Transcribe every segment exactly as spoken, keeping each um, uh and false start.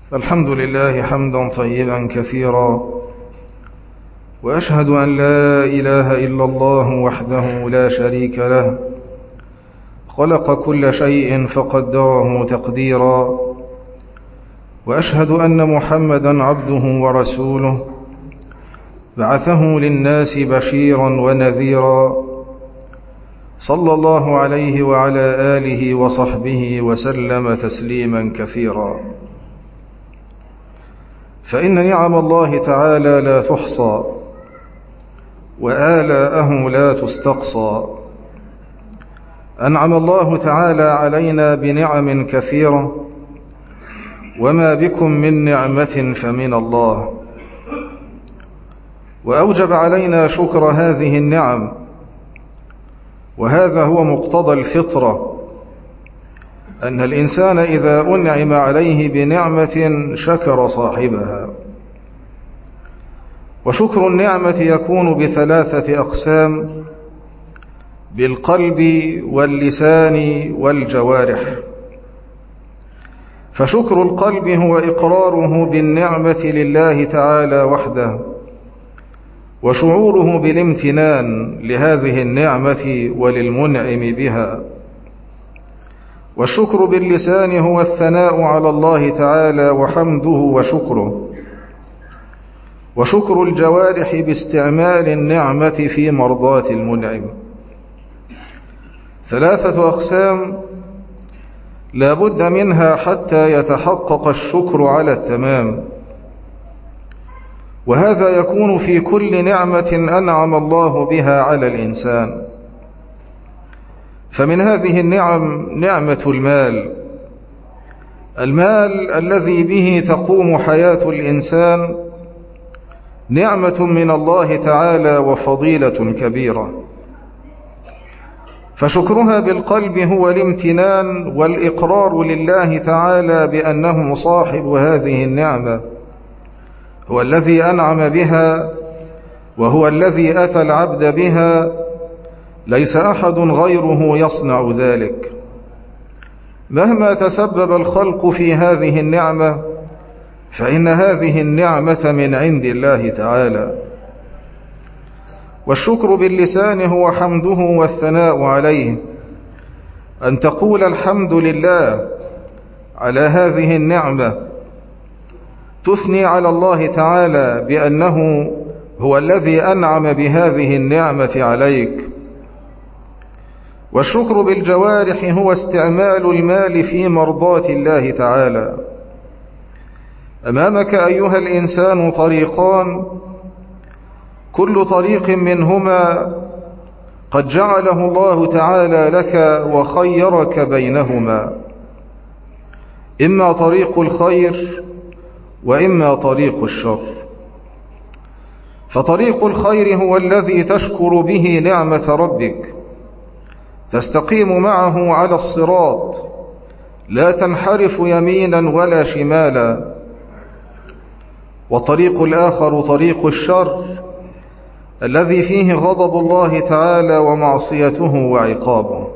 الحمد لله حمدا طيبا كثيرا، وأشهد أن لا إله إلا الله وحده لا شريك له، خلق كل شيء فقدره تقديرا، وأشهد أن محمدا عبده ورسوله، بعثه للناس بشيرا ونذيرا، صلى الله عليه وعلى آله وصحبه وسلم تسليما كثيرا. فإن نعم الله تعالى لا تحصى، وآلاءه لا تستقصى. أنعم الله تعالى علينا بنعم كثيرة، وما بكم من نعمة فمن الله، وأوجب علينا شكر هذه النعم، وهذا هو مقتضى الفطرة، أن الإنسان إذا أنعم عليه بنعمة شكر صاحبها. وشكر النعمة يكون بثلاثة أقسام: بالقلب واللسان والجوارح. فشكر القلب هو إقراره بالنعمة لله تعالى وحده، وشعوره بالامتنان لهذه النعمة وللمنعم بها. والشكر باللسان هو الثناء على الله تعالى وحمده وشكره. وشكر الجوارح باستعمال النعمة في مرضاة المنعم. ثلاثة أقسام لا بد منها حتى يتحقق الشكر على التمام، وهذا يكون في كل نعمة أنعم الله بها على الإنسان. فمن هذه النعم نعمة المال، المال الذي به تقوم حياة الإنسان، نعمة من الله تعالى وفضيلة كبيرة. فشكرها بالقلب هو الامتنان والإقرار لله تعالى بأنه صاحب هذه النعمة، هو الذي أنعم بها، وهو الذي أتى العبد بها، ليس أحد غيره يصنع ذلك. مهما تسبب الخلق في هذه النعمة، فإن هذه النعمة من عند الله تعالى. والشكر باللسان هو حمده والثناء عليه، أن تقول الحمد لله على هذه النعمة، تثني على الله تعالى بأنه هو الذي أنعم بهذه النعمة عليك. والشكر بالجوارح هو استعمال المال في مرضاة الله تعالى. أمامك أيها الإنسان طريقان، كل طريق منهما قد جعله الله تعالى لك وخيرك بينهما، إما طريق الخير وإما طريق الشر. فطريق الخير هو الذي تشكر به نعمة ربك، تستقيم معه على الصراط، لا تنحرف يمينا ولا شمالا. والطريق الآخر طريق الشر، الذي فيه غضب الله تعالى ومعصيته وعقابه.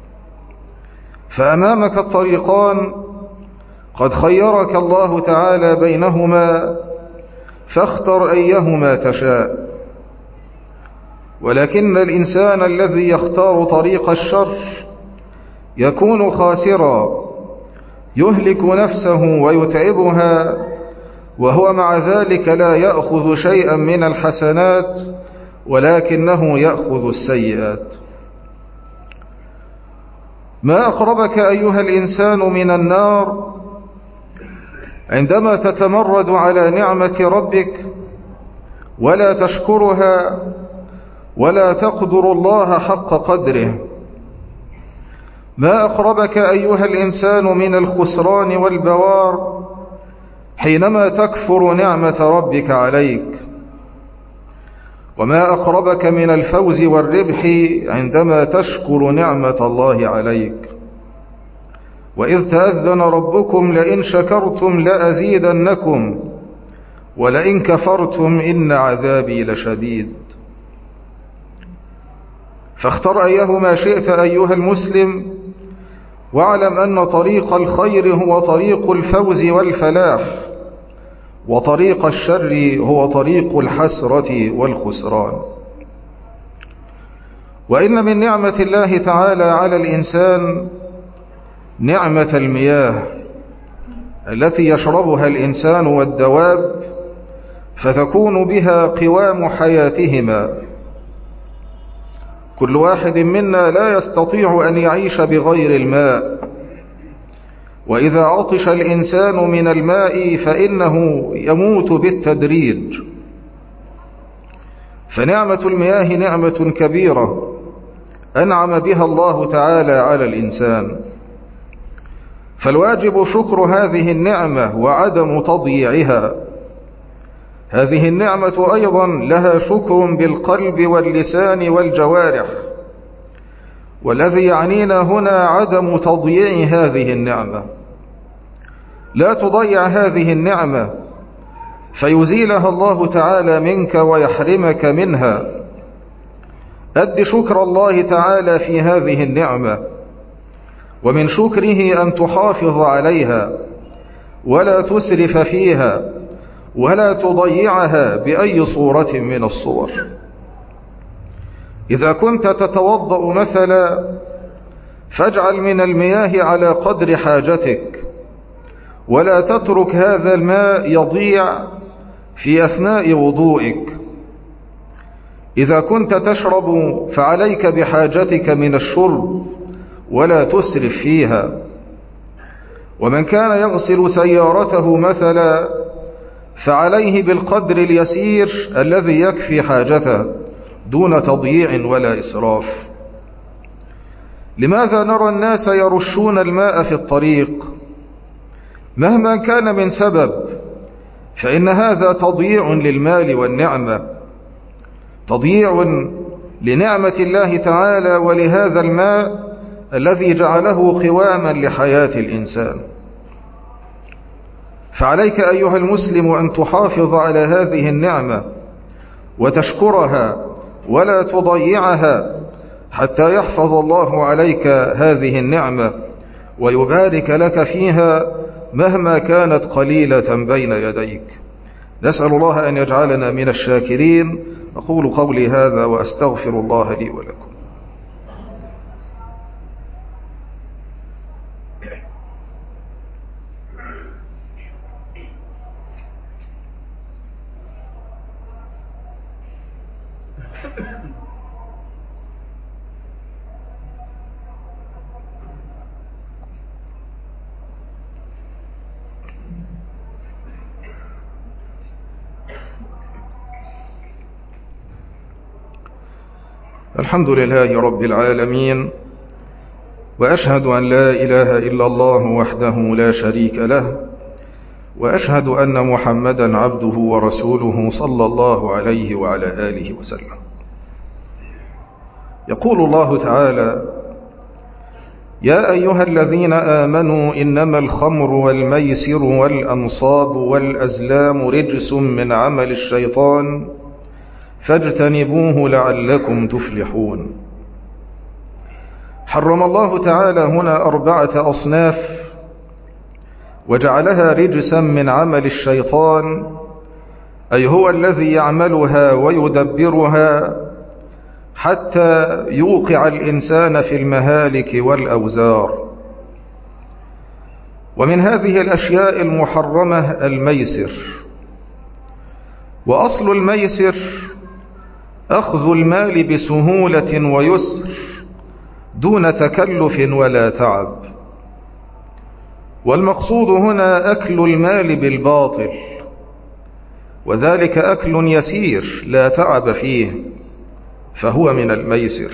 فأمامك الطريقان قد خيرك الله تعالى بينهما، فاختر أيهما تشاء. ولكن الإنسان الذي يختار طريق الشر يكون خاسرا، يهلك نفسه ويتعبها، وهو مع ذلك لا يأخذ شيئا من الحسنات، ولكنه يأخذ السيئات. ما أقربك أيها الإنسان من النار عندما تتمرد على نعمة ربك ولا تشكرها ولا تقدر الله حق قدره. ما أقربك أيها الإنسان من الخسران والبوار حينما تكفر نعمة ربك عليك. وما أقربك من الفوز والربح عندما تشكر نعمة الله عليك. وإذ تأذن ربكم لئن شكرتم لأزيدنكم ولئن كفرتم إن عذابي لشديد. فاختر أيهما شئت أيها المسلم، واعلم أن طريق الخير هو طريق الفوز والفلاح، وطريق الشر هو طريق الحسرة والخسران. وإن من نعمة الله تعالى على الإنسان نعمة المياه التي يشربها الإنسان والدواب، فتكون بها قوام حياتهما. كل واحد منا لا يستطيع أن يعيش بغير الماء، وإذا عطش الإنسان من الماء فإنه يموت بالتدريج. فنعمة المياه نعمة كبيرة أنعم بها الله تعالى على الإنسان، فالواجب شكر هذه النعمة وعدم تضييعها. هذه النعمة أيضا لها شكر بالقلب واللسان والجوارح، والذي يعنينا هنا عدم تضييع هذه النعمة. لا تضيع هذه النعمة فيزيلها الله تعالى منك ويحرمك منها. أد شكر الله تعالى في هذه النعمة، ومن شكره أن تحافظ عليها ولا تسرف فيها ولا تضيعها بأي صورة من الصور. إذا كنت تتوضأ مثلا فاجعل من المياه على قدر حاجتك، ولا تترك هذا الماء يضيع في أثناء وضوئك. إذا كنت تشرب فعليك بحاجتك من الشرب ولا تسرف فيها. ومن كان يغسل سيارته مثلا فعليه بالقدر اليسير الذي يكفي حاجته دون تضييع ولا إسراف. لماذا نرى الناس يرشون الماء في الطريق؟ مهما كان من سبب فإن هذا تضييع للمال والنعمة، تضييع لنعمة الله تعالى ولهذا الماء الذي جعله قواما لحياة الإنسان. فعليك أيها المسلم أن تحافظ على هذه النعمة وتشكرها ولا تضيعها، حتى يحفظ الله عليك هذه النعمة ويبارك لك فيها مهما كانت قليلة بين يديك. نسأل الله أن يجعلنا من الشاكرين. أقول قولي هذا وأستغفر الله لي ولكم. الحمد لله رب العالمين، وأشهد أن لا إله إلا الله وحده لا شريك له، وأشهد أن محمدا عبده ورسوله صلى الله عليه وعلى آله وسلم. يقول الله تعالى: يا أيها الذين آمنوا إنما الخمر والميسر والأنصاب والأزلام رجس من عمل الشيطان فاجتنبوه لعلكم تفلحون. حرم الله تعالى هنا أربعة أصناف وجعلها رجسا من عمل الشيطان، أي هو الذي يعملها ويدبرها حتى يوقع الإنسان في المهالك والأوزار. ومن هذه الأشياء المحرمة الميسر. وأصل الميسر أخذ المال بسهولة ويسر دون تكلف ولا تعب. والمقصود هنا أكل المال بالباطل، وذلك أكل يسير لا تعب فيه، فهو من الميسر.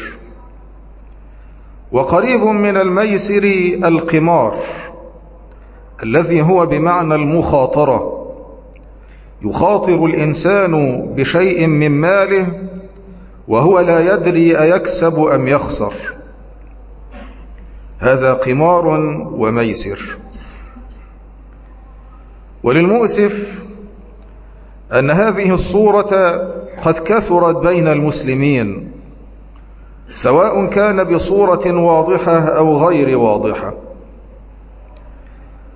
وقريب من الميسر القمار الذي هو بمعنى المخاطرة، يخاطر الإنسان بشيء من ماله وهو لا يدري أيكسب أم يخسر. هذا قمار وميسر. وللمؤسف أن هذه الصورة قد كثرت بين المسلمين، سواء كان بصورة واضحة أو غير واضحة.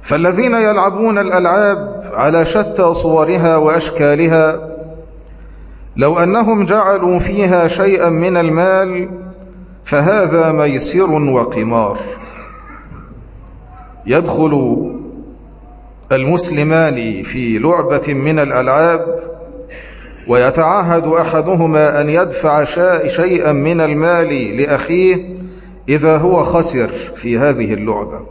فالذين يلعبون الألعاب على شتى صورها وأشكالها لو أنهم جعلوا فيها شيئا من المال فهذا ميسر وقمار. يدخل المسلمان في لعبة من الألعاب ويتعهد أحدهما أن يدفع شيئا من المال لأخيه إذا هو خسر في هذه اللعبة.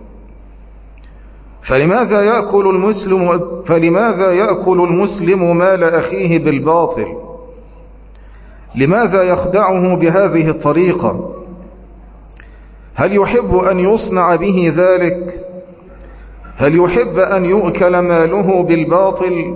فلماذا يأكل المسلم فلماذا يأكل المسلم مال أخيه بالباطل؟ لماذا يخدعه بهذه الطريقة؟ هل يحب أن يصنع به ذلك؟ هل يحب أن يؤكل ماله بالباطل؟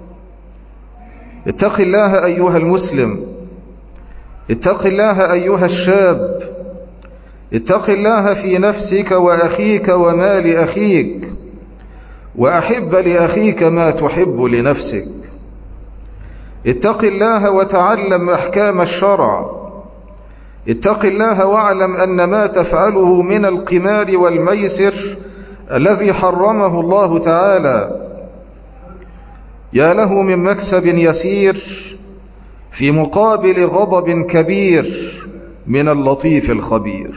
اتق الله أيها المسلم، اتق الله أيها الشاب، اتق الله في نفسك وأخيك ومال أخيك، وأحب لأخيك ما تحب لنفسك. اتق الله وتعلم أحكام الشرع. اتق الله واعلم أن ما تفعله من القمار والميسر الذي حرمه الله تعالى يا له من مكسب يسير في مقابل غضب كبير من اللطيف الخبير.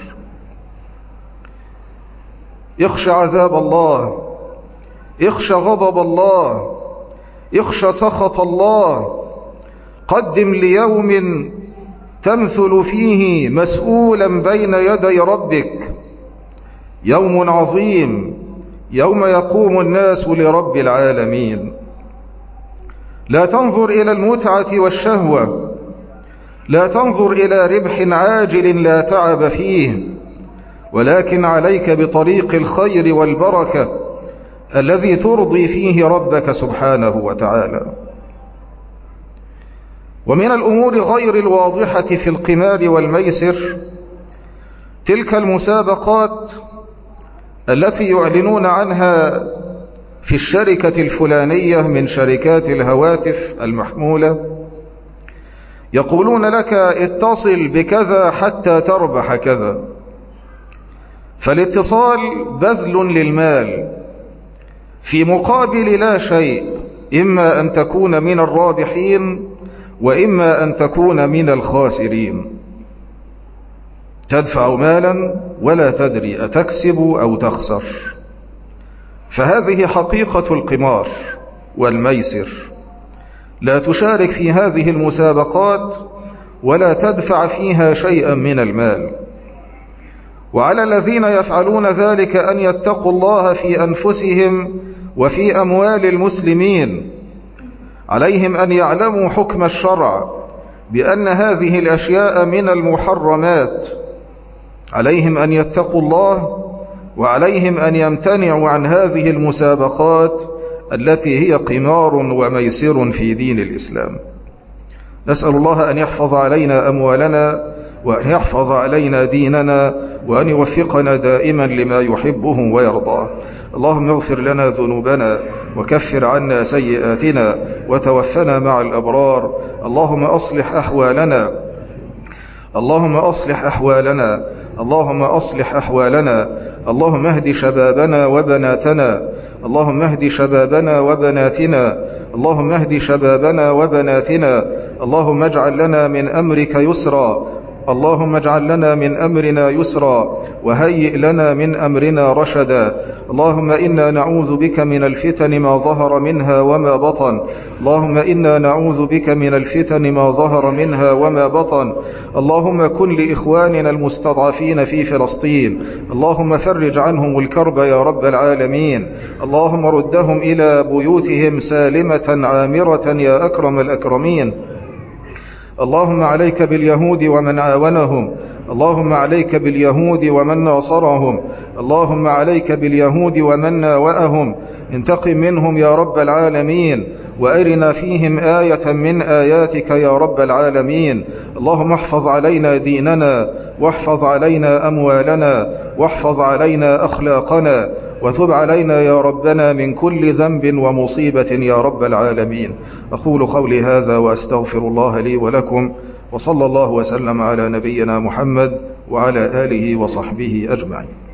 اخشى عذاب الله، اخشى غضب الله، اخشى سخط الله. قدم ليوم تمثل فيه مسؤولا بين يدي ربك، يوم عظيم يوم يقوم الناس لرب العالمين. لا تنظر إلى المتعة والشهوة، لا تنظر إلى ربح عاجل لا تعب فيه، ولكن عليك بطريق الخير والبركة الذي ترضي فيه ربك سبحانه وتعالى. ومن الأمور غير الواضحة في القمار والميسر تلك المسابقات التي يعلنون عنها في الشركة الفلانية من شركات الهواتف المحمولة، يقولون لك اتصل بكذا حتى تربح كذا. فالاتصال بذل للمال في مقابل لا شيء، إما أن تكون من الرابحين وإما أن تكون من الخاسرين. تدفع مالا ولا تدري أتكسب أو تخسر. فهذه حقيقة القمار والميسر. لا تشارك في هذه المسابقات ولا تدفع فيها شيئا من المال. وعلى الذين يفعلون ذلك أن يتقوا الله في أنفسهم وفي أموال المسلمين. عليهم أن يعلموا حكم الشرع بأن هذه الأشياء من المحرمات. عليهم أن يتقوا الله، وعليهم أن يمتنعوا عن هذه المسابقات التي هي قمار وميسر في دين الإسلام. نسأل الله أن يحفظ علينا أموالنا، وأن يحفظ علينا ديننا، وأن يوفقنا دائما لما يحبه ويرضاه. اللهم اغفر لنا ذنوبنا وكفر عنا سيئاتنا وتوفنا مع الأبرار. اللهم أصلح أحوالنا اللهم أصلح أحوالنا اللهم أصلح أحوالنا اللهم اهد شبابنا وبناتنا اللهم اهد شبابنا وبناتنا اللهم اهد شبابنا وبناتنا اللهم اجعل لنا من أمرك يسرا اللهم اجعل لنا من أمرنا يسرا وهيئ لنا من أمرنا رشدا. اللهم إنا نعوذ بك من الفتن ما ظهر منها وما بطن اللهم إنا نعوذ بك من الفتن ما ظهر منها وما بطن. اللهم كن لإخواننا المستضعفين في فلسطين، اللهم فرج عنهم الكرب يا رب العالمين. اللهم ردهم إلى بيوتهم سالمة عامرة يا أكرم الأكرمين. اللهم عليك باليهود ومن عاونهم اللهم عليك باليهود ومن ناصرهم اللهم عليك باليهود ومن ناوأهم. انتقم منهم يا رب العالمين، وأرنا فيهم آية من آياتك يا رب العالمين. اللهم احفظ علينا ديننا، واحفظ علينا أموالنا، واحفظ علينا أخلاقنا، وتب علينا يا ربنا من كل ذنب ومصيبة يا رب العالمين. أقول قولي هذا وأستغفر الله لي ولكم، وصلى الله وسلم على نبينا محمد وعلى آله وصحبه أجمعين.